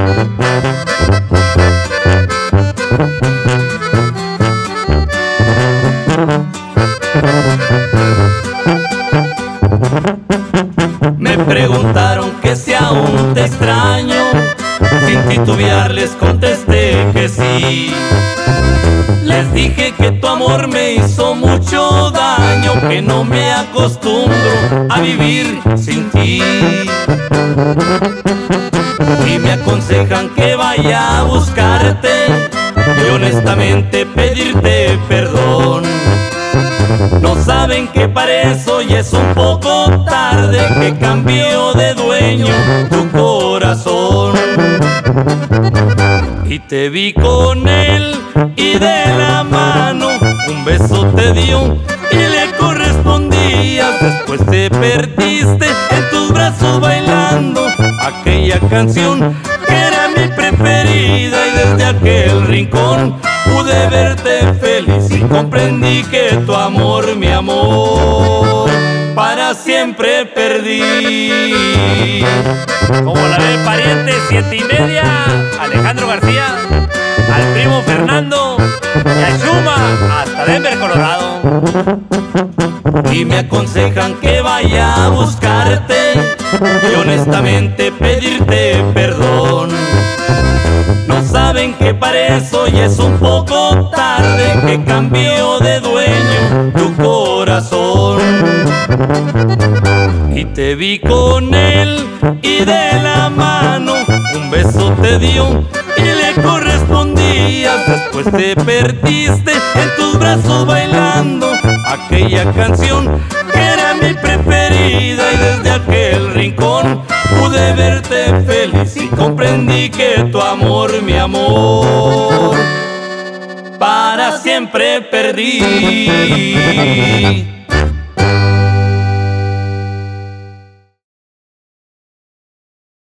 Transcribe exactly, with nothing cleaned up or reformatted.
Me preguntaron que si aún te extraño, sin titubear les contesté que sí. Les dije que tu amor me hizo mucho daño, que no me acostumbro a vivir sin ti. Y me aconsejan que vaya a buscarte y honestamente pedirte perdón. No saben que para eso ya es un poco tarde, que cambió de dueño tu corazón. Y te vi con él y de la mano un beso te dio y le correspondías. Después te perdiste en tus brazos bailando aquella canción que era mi preferida, y desde aquel rincón pude verte feliz y comprendí que tu amor, mi amor, para siempre perdí. Como la ve el pariente, siete y media, Alejandro García, al primo Fernando y a Chuma hasta Denver, Colorado. Y me aconsejan que vaya a buscarte y honestamente pedirte perdón. No saben que para eso ya es un poco tarde, que cambió de dueño tu corazón. Y te vi con él y de la mano un beso te dio y le correspondías. Después te perdiste en tus brazos bailando aquella canción que era mi preferida, y desde aquel rincón pude verte feliz y comprendí que tu amor, mi amor, para siempre perdí.